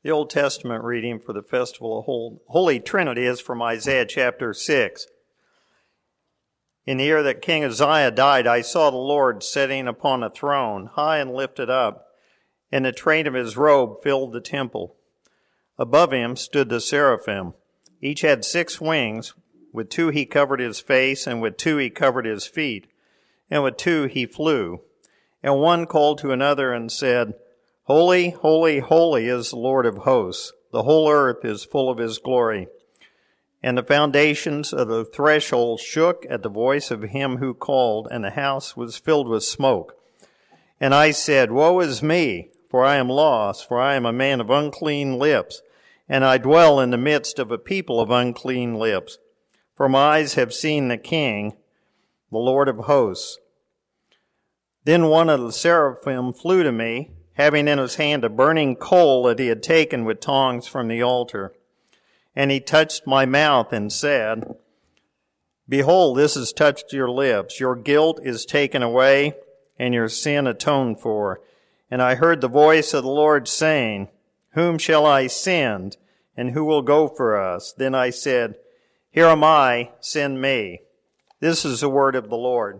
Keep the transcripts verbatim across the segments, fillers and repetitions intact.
The Old Testament reading for the Festival of Holy Trinity is from Isaiah chapter six. In the year that King Uzziah died, I saw the Lord sitting upon a throne, high and lifted up, and the train of his robe filled the temple. Above him stood the seraphim. Each had six wings. With two he covered his face, and with two he covered his feet, and with two he flew. And one called to another and said, Holy, holy, holy is the Lord of hosts. The whole earth is full of his glory. And the foundations of the threshold shook at the voice of him who called, and the house was filled with smoke. And I said, Woe is me, for I am lost, for I am a man of unclean lips, and I dwell in the midst of a people of unclean lips. For my eyes have seen the King, the Lord of hosts. Then one of the seraphim flew to me, having in his hand a burning coal that he had taken with tongs from the altar. And he touched my mouth and said, Behold, this has touched your lips. Your guilt is taken away, and your sin atoned for. And I heard the voice of the Lord saying, Whom shall I send, and who will go for us? Then I said, Here am I, send me. This is the word of the Lord.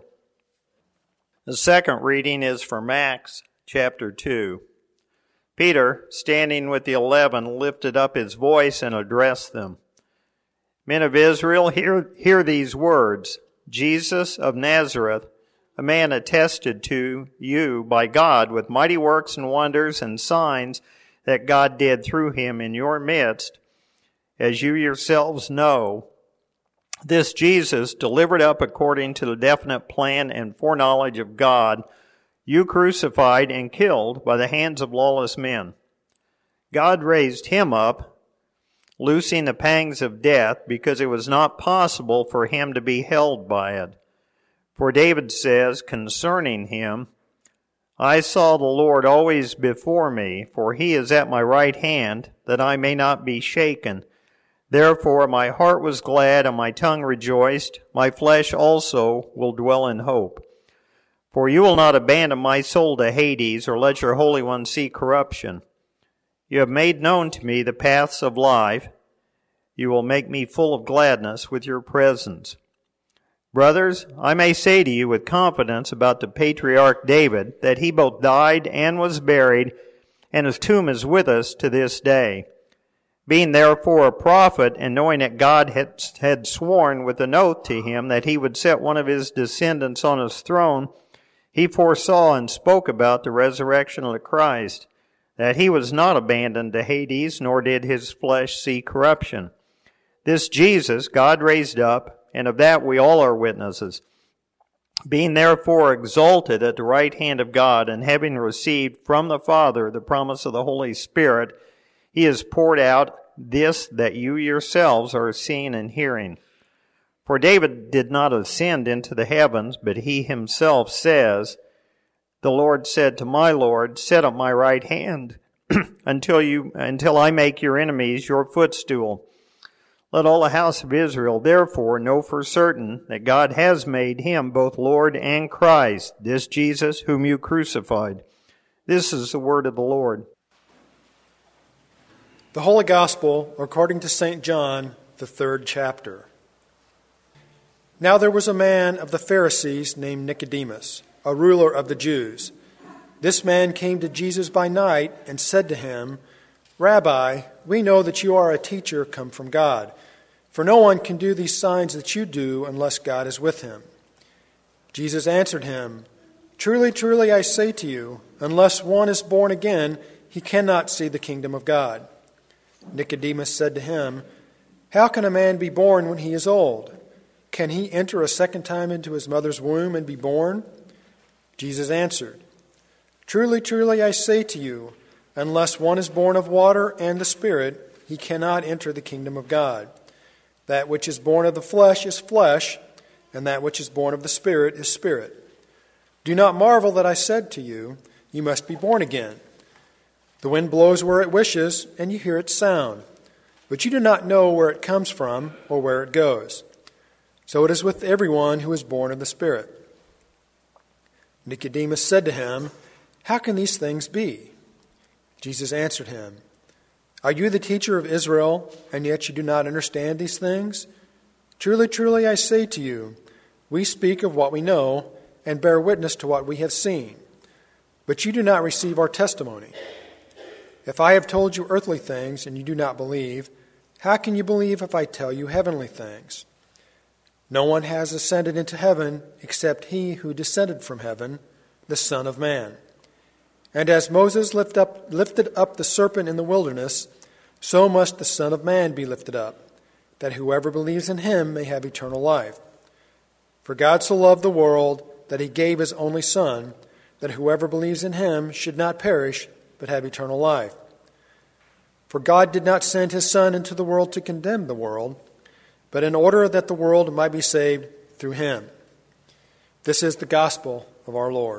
The second reading is from Acts chapter two. Peter, standing with the eleven, lifted up his voice and addressed them. Men of Israel, hear, hear these words. Jesus of Nazareth, a man attested to you by God with mighty works and wonders and signs that God did through him in your midst, as you yourselves know. This Jesus, delivered up according to the definite plan and foreknowledge of God, you crucified and killed by the hands of lawless men. God raised him up, loosing the pangs of death, because it was not possible for him to be held by it. For David says concerning him, I saw the Lord always before me, for he is at my right hand, that I may not be shaken. Therefore my heart was glad and my tongue rejoiced. My flesh also will dwell in hope. For you will not abandon my soul to Hades, or let your Holy One see corruption. You have made known to me the paths of life. You will make me full of gladness with your presence. Brothers, I may say to you with confidence about the patriarch David, that he both died and was buried, and his tomb is with us to this day. Being therefore a prophet, and knowing that God had, had sworn with an oath to him that he would set one of his descendants on his throne, he foresaw and spoke about the resurrection of the Christ, that he was not abandoned to Hades, nor did his flesh see corruption. This Jesus God raised up, and of that we all are witnesses. Being therefore exalted at the right hand of God, and having received from the Father the promise of the Holy Spirit, he has poured out this that you yourselves are seeing and hearing. For David did not ascend into the heavens, but he himself says, The Lord said to my Lord, Sit at my right hand until you until I make your enemies your footstool. Let all the house of Israel therefore know for certain that God has made him both Lord and Christ, this Jesus whom you crucified. This is the word of the Lord. The Holy Gospel according to Saint John, the third chapter. Now there was a man of the Pharisees named Nicodemus, a ruler of the Jews. This man came to Jesus by night and said to him, Rabbi, we know that you are a teacher come from God, for no one can do these signs that you do unless God is with him. Jesus answered him, Truly, truly, I say to you, unless one is born again, he cannot see the kingdom of God. Nicodemus said to him, How can a man be born when he is old? Can he enter a second time into his mother's womb and be born? Jesus answered, Truly, truly, I say to you, unless one is born of water and the Spirit, he cannot enter the kingdom of God. That which is born of the flesh is flesh, and that which is born of the Spirit is spirit. Do not marvel that I said to you, You must be born again. The wind blows where it wishes, and you hear its sound, but you do not know where it comes from or where it goes. So it is with everyone who is born of the Spirit. Nicodemus said to him, How can these things be? Jesus answered him, Are you the teacher of Israel, and yet you do not understand these things? Truly, truly, I say to you, we speak of what we know and bear witness to what we have seen, but you do not receive our testimony. If I have told you earthly things and you do not believe, how can you believe if I tell you heavenly things? No one has ascended into heaven except he who descended from heaven, the Son of Man. And as Moses lift up, lifted up the serpent in the wilderness, so must the Son of Man be lifted up, that whoever believes in him may have eternal life. For God so loved the world that he gave his only Son, that whoever believes in him should not perish, but have eternal life. For God did not send his Son into the world to condemn the world, but in order that the world might be saved through him. This is the gospel of our Lord.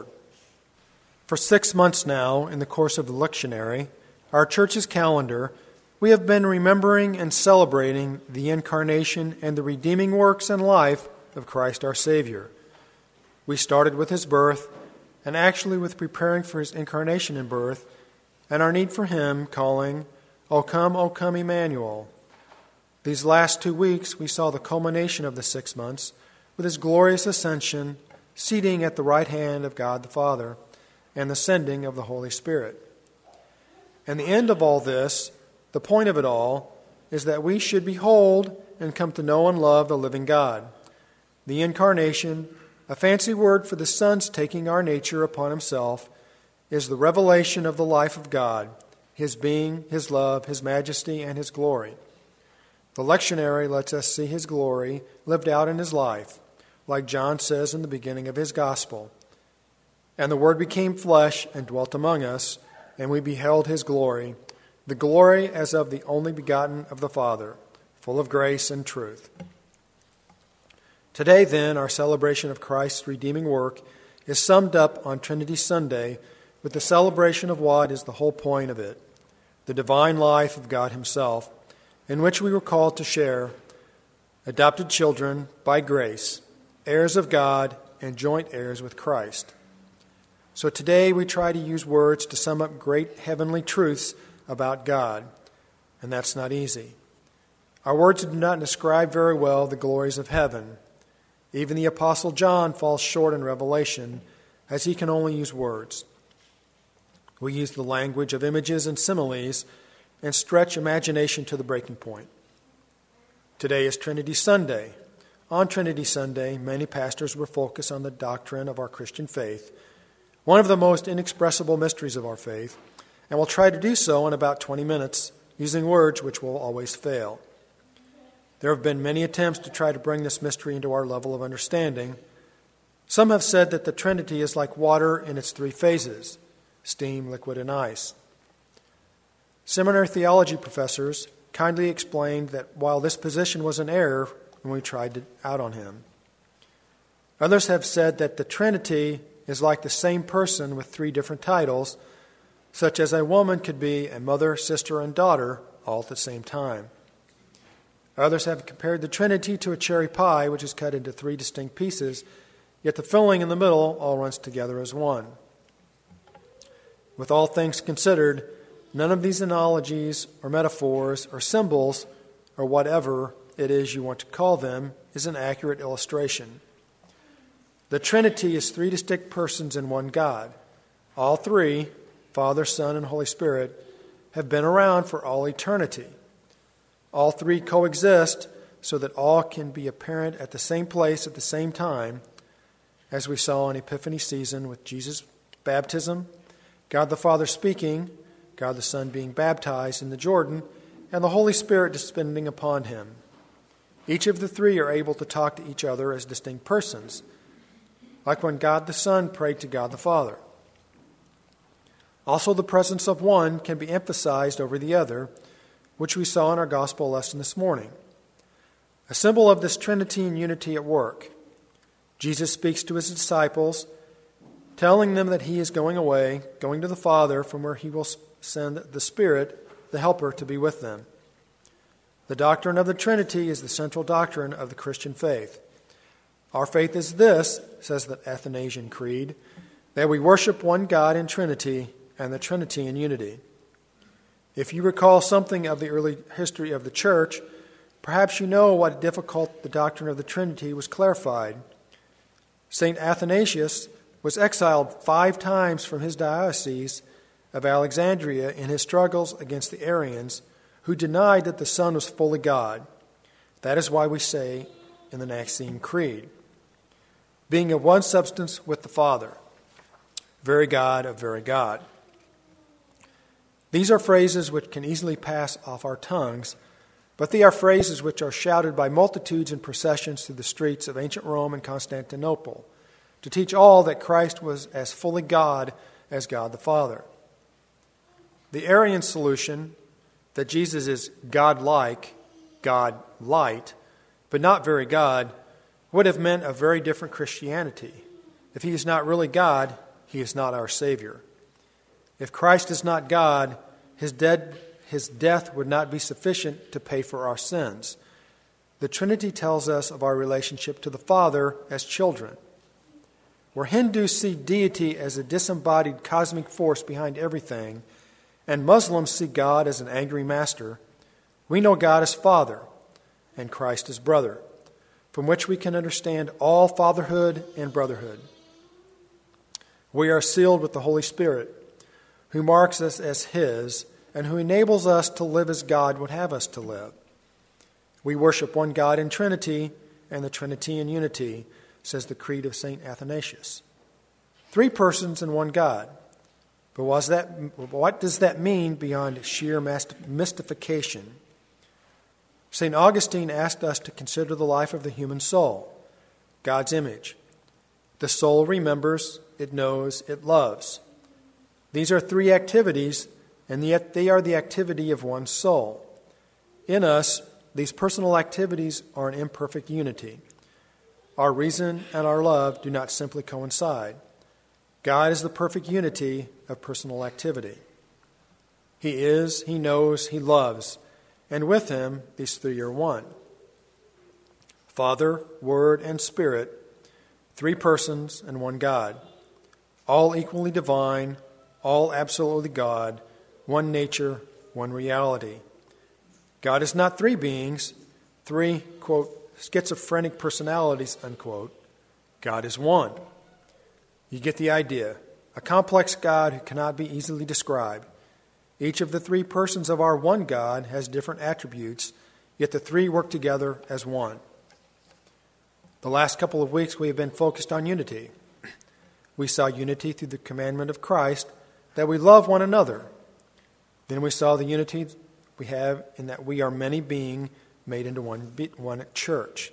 For six months now, in the course of the lectionary, our church's calendar, we have been remembering and celebrating the incarnation and the redeeming works and life of Christ our Savior. We started with his birth, and actually with preparing for his incarnation and birth, and our need for him, calling, O come, O come, Emmanuel. These last two weeks we saw the culmination of the six months with his glorious ascension, seating at the right hand of God the Father, and the sending of the Holy Spirit. And the end of all this, the point of it all, is that we should behold and come to know and love the living God. The incarnation, a fancy word for the Son's taking our nature upon himself, is the revelation of the life of God, his being, his love, his majesty, and his glory. The lectionary lets us see his glory lived out in his life, like John says in the beginning of his gospel. And the Word became flesh and dwelt among us, and we beheld his glory, the glory as of the only begotten of the Father, full of grace and truth. Today, then, our celebration of Christ's redeeming work is summed up on Trinity Sunday with the celebration of what is the whole point of it, the divine life of God himself, in which we were called to share, adopted children by grace, heirs of God and joint heirs with Christ. So today we try to use words to sum up great heavenly truths about God, and that's not easy. Our words do not describe very well the glories of heaven. Even the Apostle John falls short in Revelation, as he can only use words. We use the language of images and similes and stretch imagination to the breaking point. Today is Trinity Sunday. On Trinity Sunday, many pastors will focus on the doctrine of our Christian faith, one of the most inexpressible mysteries of our faith, and will try to do so in about twenty minutes using words which will always fail. There have been many attempts to try to bring this mystery into our level of understanding. Some have said that the Trinity is like water in its three phases: steam, liquid, and ice. Seminary theology professors kindly explained that while this position was an error when we tried it out on him. Others have said that the Trinity is like the same person with three different titles, such as a woman could be a mother, sister, and daughter all at the same time. Others have compared the Trinity to a cherry pie, which is cut into three distinct pieces, yet the filling in the middle all runs together as one. With all things considered, none of these analogies or metaphors or symbols or whatever it is you want to call them is an accurate illustration. The Trinity is three distinct persons in one God. All three, Father, Son, and Holy Spirit, have been around for all eternity. All three coexist so that all can be apparent at the same place at the same time, as we saw in Epiphany season with Jesus' baptism, God the Father speaking, God the Son being baptized in the Jordan, and the Holy Spirit descending upon him. Each of the three are able to talk to each other as distinct persons, like when God the Son prayed to God the Father. Also, the presence of one can be emphasized over the other, which we saw in our gospel lesson this morning. A symbol of this Trinity and unity at work. Jesus speaks to his disciples, telling them that he is going away, going to the Father, from where he will send the Spirit, the Helper, to be with them. The doctrine of the Trinity is the central doctrine of the Christian faith. Our faith is this, says the Athanasian Creed, that we worship one God in Trinity and the Trinity in unity. If you recall something of the early history of the church, perhaps you know what difficult the doctrine of the Trinity was clarified. Saint Athanasius was exiled five times from his diocese of Alexandria in his struggles against the Arians, who denied that the Son was fully God. That is why we say in the Nicene Creed, being of one substance with the Father, very God of very God. These are phrases which can easily pass off our tongues, but they are phrases which are shouted by multitudes in processions through the streets of ancient Rome and Constantinople to teach all that Christ was as fully God as God the Father. The Arian solution that Jesus is God-like, God-light, but not very God, would have meant a very different Christianity. If he is not really God, he is not our Savior. If Christ is not God, his, dead, his death would not be sufficient to pay for our sins. The Trinity tells us of our relationship to the Father as children. Where Hindus see deity as a disembodied cosmic force behind everything, and Muslims see God as an angry master, we know God as Father and Christ as brother, from which we can understand all fatherhood and brotherhood. We are sealed with the Holy Spirit, who marks us as His and who enables us to live as God would have us to live. We worship one God in Trinity and the Trinity in unity, says the Creed of Saint Athanasius. Three persons and one God. But was that, what does that mean beyond sheer mystification? Saint Augustine asked us to consider the life of the human soul, God's image. The soul remembers, it knows, it loves. These are three activities, and yet they are the activity of one soul. In us, these personal activities are an imperfect unity. Our reason and our love do not simply coincide. God is the perfect unity of personal activity. He is, He knows, He loves, and with Him, these three are one. Father, Word, and Spirit, three persons and one God, all equally divine, all absolutely God, one nature, one reality. God is not three beings, three, quote, schizophrenic personalities, unquote. God is one. You get the idea. A complex God who cannot be easily described. Each of the three persons of our one God has different attributes, yet the three work together as one. The last couple of weeks we have been focused on unity. We saw unity through the commandment of Christ that we love one another. Then we saw the unity we have in that we are many being made into one, one church.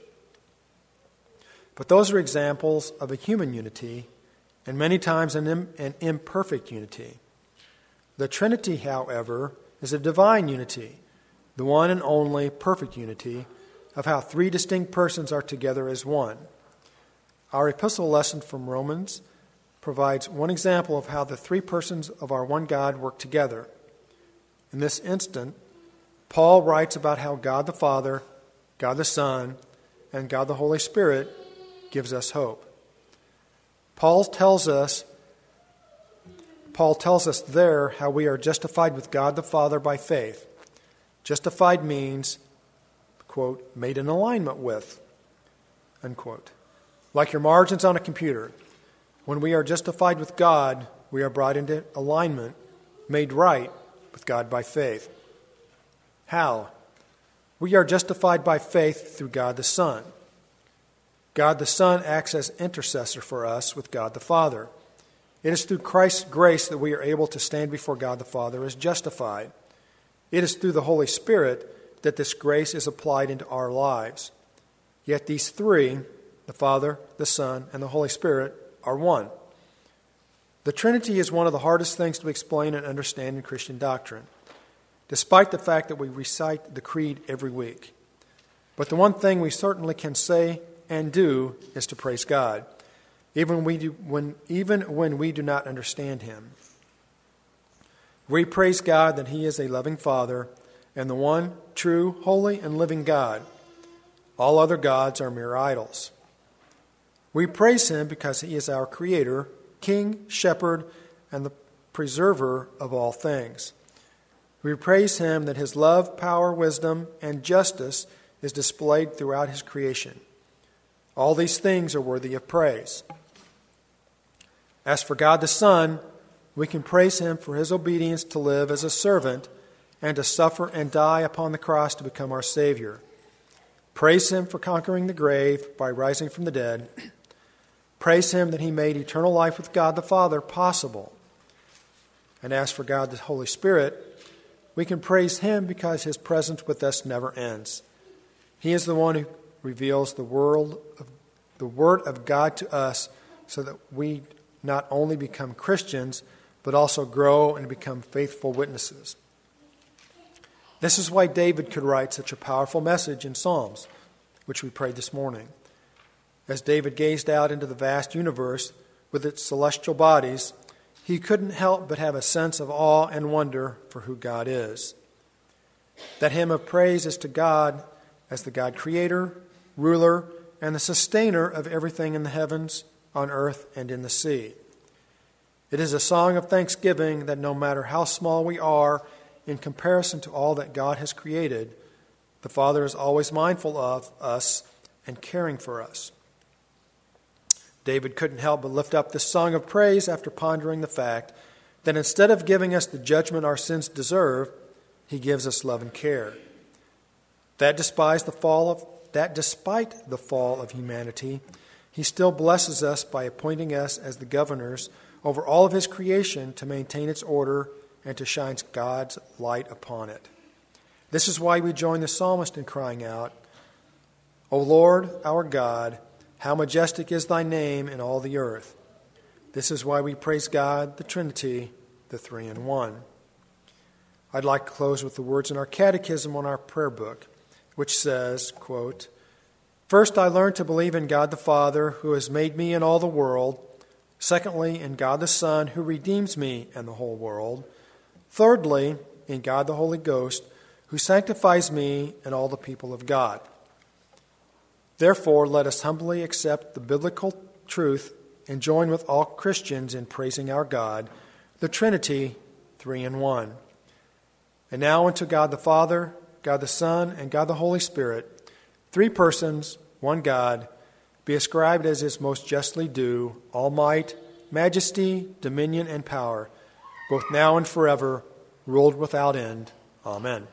But those are examples of a human unity, and many times an, im- an imperfect unity. The Trinity, however, is a divine unity, the one and only perfect unity of how three distinct persons are together as one. Our epistle lesson from Romans provides one example of how the three persons of our one God work together. In this instant, Paul writes about how God the Father, God the Son, and God the Holy Spirit gives us hope. Paul tells us Paul tells us there how we are justified with God the Father by faith. Justified means, quote, made in alignment with, unquote. Like your margins on a computer. When we are justified with God, we are brought into alignment, made right with God by faith. How? We are justified by faith through God the Son. God the Son acts as intercessor for us with God the Father. It is through Christ's grace that we are able to stand before God the Father as justified. It is through the Holy Spirit that this grace is applied into our lives. Yet these three, the Father, the Son, and the Holy Spirit, are one. The Trinity is one of the hardest things to explain and understand in Christian doctrine, despite the fact that we recite the Creed every week. But the one thing we certainly can say and do is to praise God, even when we do, when, even when we do not understand Him. We praise God that He is a loving Father and the one true, holy, and living God. All other gods are mere idols. We praise Him because He is our Creator, King, Shepherd, and the preserver of all things. We praise him that his love, power, wisdom, and justice is displayed throughout his creation. All these things are worthy of praise. As for God the Son, we can praise him for his obedience to live as a servant and to suffer and die upon the cross to become our Savior. Praise him for conquering the grave by rising from the dead. Praise him that he made eternal life with God the Father possible. And as for God the Holy Spirit, we can praise him because his presence with us never ends. He is the one who reveals the world of, the Word of God to us so that we not only become Christians, but also grow and become faithful witnesses. This is why David could write such a powerful message in Psalms, which we prayed this morning. As David gazed out into the vast universe with its celestial bodies, he couldn't help but have a sense of awe and wonder for who God is. That hymn of praise is to God as the God creator, ruler, and the sustainer of everything in the heavens, on earth, and in the sea. It is a song of thanksgiving that no matter how small we are in comparison to all that God has created, the Father is always mindful of us and caring for us. David couldn't help but lift up this song of praise after pondering the fact that instead of giving us the judgment our sins deserve, he gives us love and care. That despite the fall of that despite the fall of humanity, he still blesses us by appointing us as the governors over all of his creation to maintain its order and to shine God's light upon it. This is why we join the psalmist in crying out, O Lord, our God, how majestic is thy name in all the earth. This is why we praise God, the Trinity, the three in one. I'd like to close with the words in our catechism on our prayer book, which says, quote, First, I learned to believe in God the Father, who has made me and all the world. Secondly, in God the Son, who redeems me and the whole world. Thirdly, in God the Holy Ghost, who sanctifies me and all the people of God. Therefore, let us humbly accept the biblical truth and join with all Christians in praising our God, the Trinity, three in one. And now unto God the Father, God the Son, and God the Holy Spirit, three persons, one God, be ascribed as is most justly due, all might, majesty, dominion, and power, both now and forever, ruled without end. Amen.